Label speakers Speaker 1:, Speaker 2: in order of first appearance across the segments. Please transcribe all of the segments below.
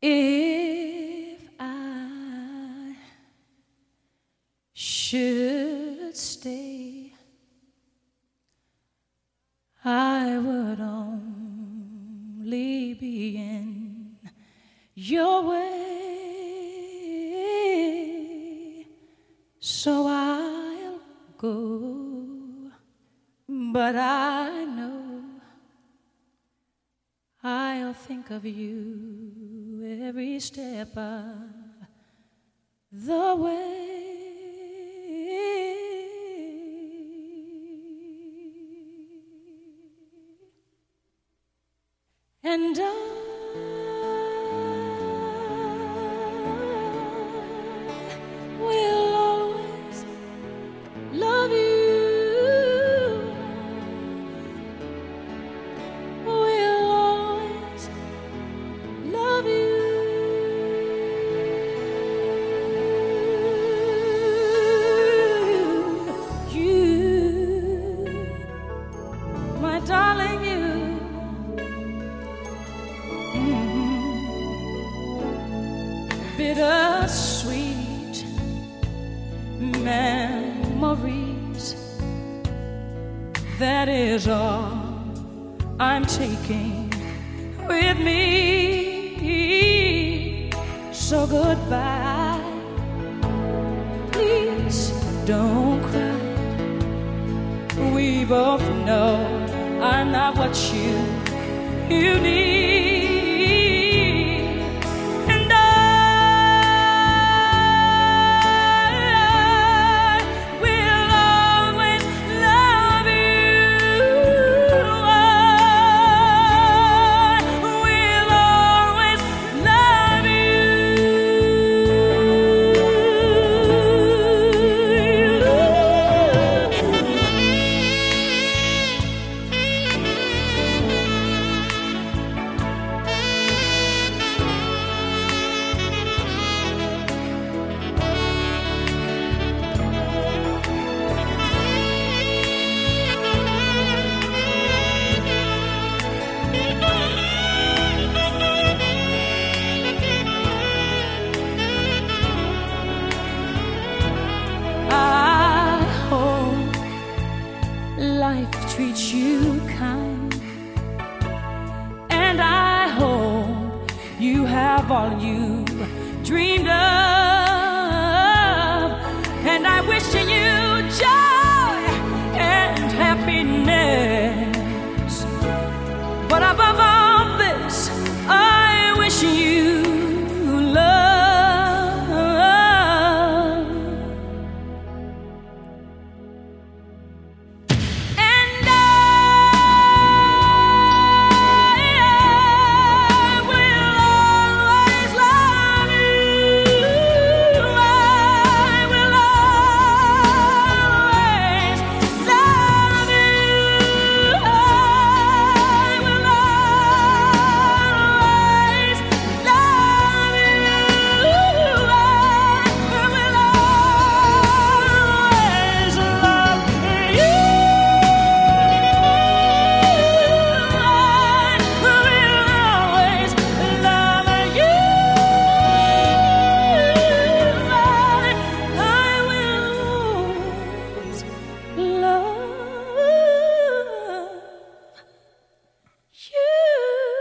Speaker 1: If I should stay, I would only be in your way, so I'll go, but I know I'll think of you every step of the way. And I will always love you. Will always love you. You, my darling, you. Bittersweet memories, that is all I'm taking with me. So goodbye, please don't cry. We both know I'm not what you need. Life treats you kind, and I hope you have all you dreamed of, and I wish you joy and happiness, but above all this I wish you love.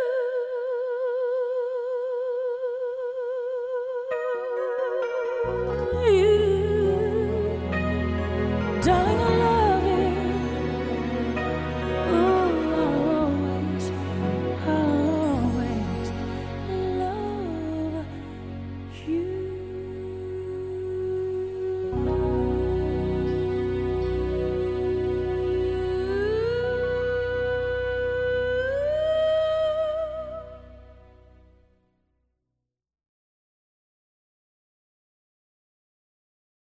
Speaker 1: You